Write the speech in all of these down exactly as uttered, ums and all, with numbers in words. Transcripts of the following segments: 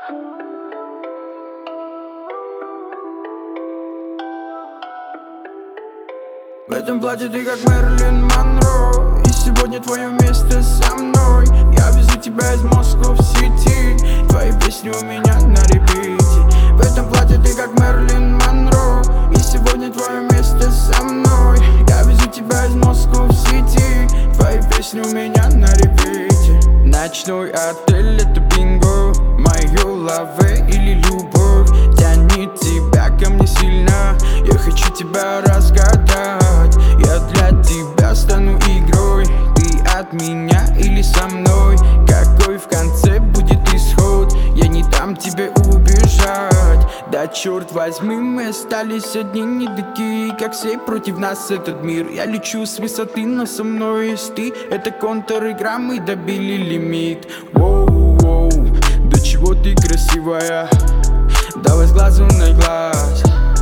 В этом платье ты как Мэрилин Монро, и сегодня твое место со мной. Я везу тебя из Москвы в Сити, твои песни у меня на репите. В этом платье ты как Мэрилин Монро, и сегодня твое место со мной. Я везу тебя из Москвы в Сити, твои песни у меня на репите. Ночной отель — это бинго, мое лаве или любовь тянет тебя ко мне сильно. Я хочу тебя разгадать, я для тебя стану игрой. Ты от меня или со мной? Какой в конце будет исход? Я не дам тебе убежать. Да черт возьми, мы остались одни, не такие, как все, против нас этот мир. Я лечу с высоты, но со мной есть ты. Это контр-игра, мы добили лимит. Воу-воу, до чего ты красивая, давай с глазу на глаз.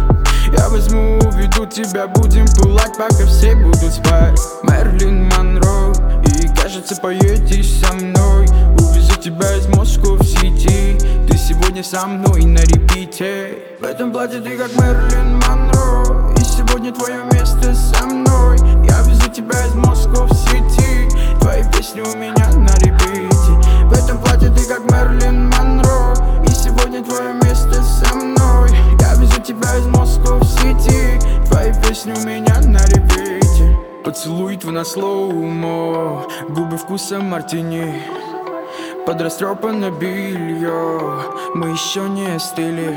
Я возьму, уведу тебя, будем пылать, пока все будут спать. Мэрилин Монро, и кажется поедешь со мной. Увезу тебя из Москвы в Сити, ты сегодня со мной на репите. В этом платье ты как Мэрилин Монро, и сегодня твое место со мной. Я везу тебя из Москвы в Сити, твои песни у меня на репите. В этом платье ты как Мэрилин Монро, и сегодня твое место со мной. Я везу тебя из Москвы в Сити, твои песни у меня на репите. Поцелуй твой на слоумо, губы вкусом мартини, под растрепанное белье, мы еще не остыли.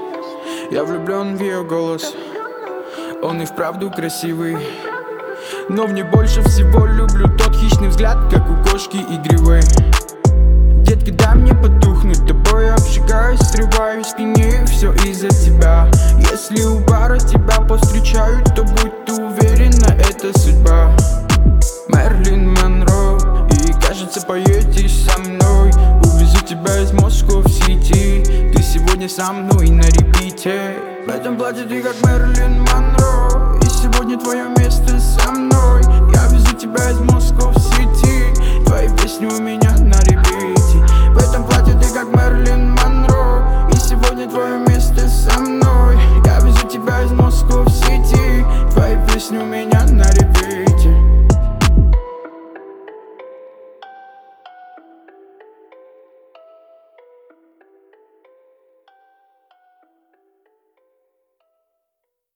Я влюблен в ее голос, он и вправду красивый. Но в ней больше всего люблю тот хищный взгляд, как у кошки игривой. Детка, дай мне потухнуть, тобой обжигаюсь, срываю в спине, все из-за тебя. Если у бара тебя повстречают, то будь ты уверена, это судьба. Мэрилин Монро, и кажется поедешь со мной. Увезу тебя из Москвы в Сити, ты сегодня со мной на репите. В этом платье ты как Мэрилин Монро, и сегодня твое место со мной. Я везу тебя из Москвы в Сити, твои песни у меня на репите. В этом платье ты как Мэрилин Монро, и сегодня твое место со мной. Я везу тебя из Москвы в Сити, твои песни у меня на репите.